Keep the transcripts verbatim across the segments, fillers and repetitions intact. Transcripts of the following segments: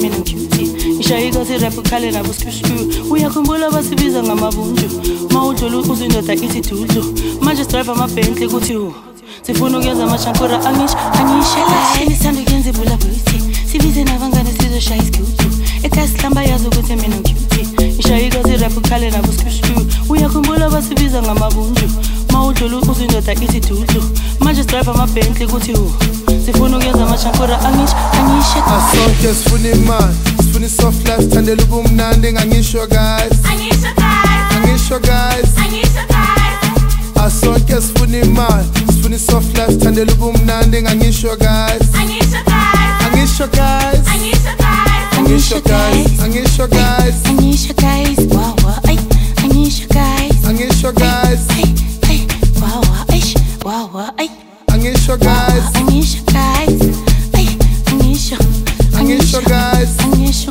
mina cutie. Ishayika si-rap ukhale nabo skusku. Uyakhumbula basibiza ngamabunju. Mawudlula uzindoda ithi dudlu. Manje sidrive ama-Bentley kuthi hu. Sifuna ukuyenza amashankura angisho angisho. Sithanda ukuyenza ibulabuluthi. Sibize nabangane sizoshaya isigubhu. Ekhaya sihlamba yazi ukuthi mina cutie. Ishayika si-rap ukhale nabo skusku. Uyakhumbula basibiza ngamabunju. Mawudlula uzindoda ithi dudlu. Manje sidrive ama-Bentley kuthi hu. Sifuna ukuyenza amashankura angisho angisho. Asonke sifuna imali, sifuna soft life, thandela ubumnandi ngangisho guys. Angisho guys. Angisho guys. Angisho guys. Asonke sifuna imali, sifuna soft life, thandela ubumnandi ngangisho guys. Angisho guys. Angisho guys. Angisho guys. Angisho guys. Angisho Angisho guys. guys. Wow wow ay. Angisho guys. Angisho guys. Ay ay. Wow wow ay. Wow wow ay. Angisho guys. Angisho guys. Ay angisho. Angisho guys. Angisho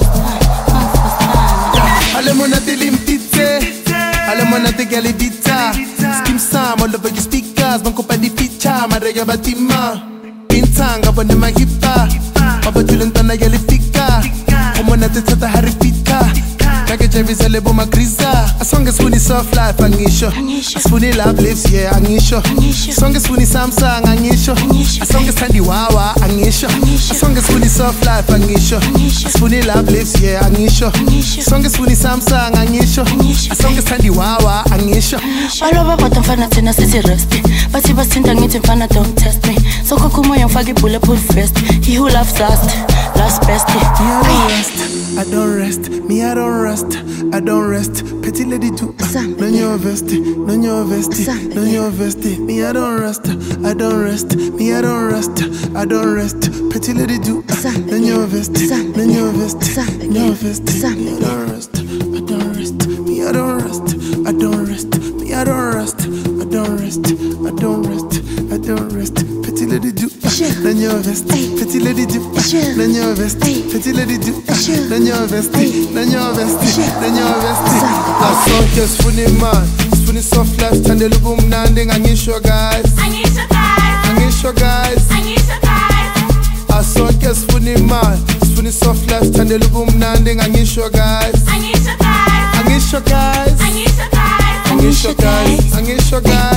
Alle monate limpizze, alle monate galibizza. Skim sam all over your speakers, man kopa di feature, ma rega batima. Pintanga bone magipa, mabatulentana galifika. Omonate tata haripika. Kake Javis alebo magriza. As long as we soft life, angisho. As we love lives, yeah, angisho. As long as we Samsung, angisho. As long as Tandy Wawa, angisho. As long as we soft life, angisho. As we love lives, yeah, angisho. As long as we Samsung, angisho. As long as Tandy Wawa, angisho. Baloba bottom fana tena sisi rusty. Bathi basinda ngithi mfana don't test me. So kokuma yangifaka bulletproof vest. He who loves us, loves best. I don't rest, me I don't rest, I don't rest. Petty lady too, uh, no your vest, no your vest, no your vest. Me I don't rest, I don't rest, me I don't rest, I don't rest. Petty lady too, uh, no your vest, no your vest, no vest. Me I don't rest, I don't rest, me I don't rest, I don't rest, me I don't rest, I don't rest, I don't rest, I don't rest. Petty lady do, no your vest, petty lady do, no your vest, petty lady do, no your vest, no your vest, no your vest. Asonke sifuna imali, sifuna soft life, thandela ubumnandi ngangisho guys. Angisho guys. Angisho guys. Angisho guys. Asonke sifuna imali, sifuna soft life, thandela ubumnandi ngangisho guys. Angisho guys. Angisho guys. Angisho guys. Angisho guys. Angisho guys.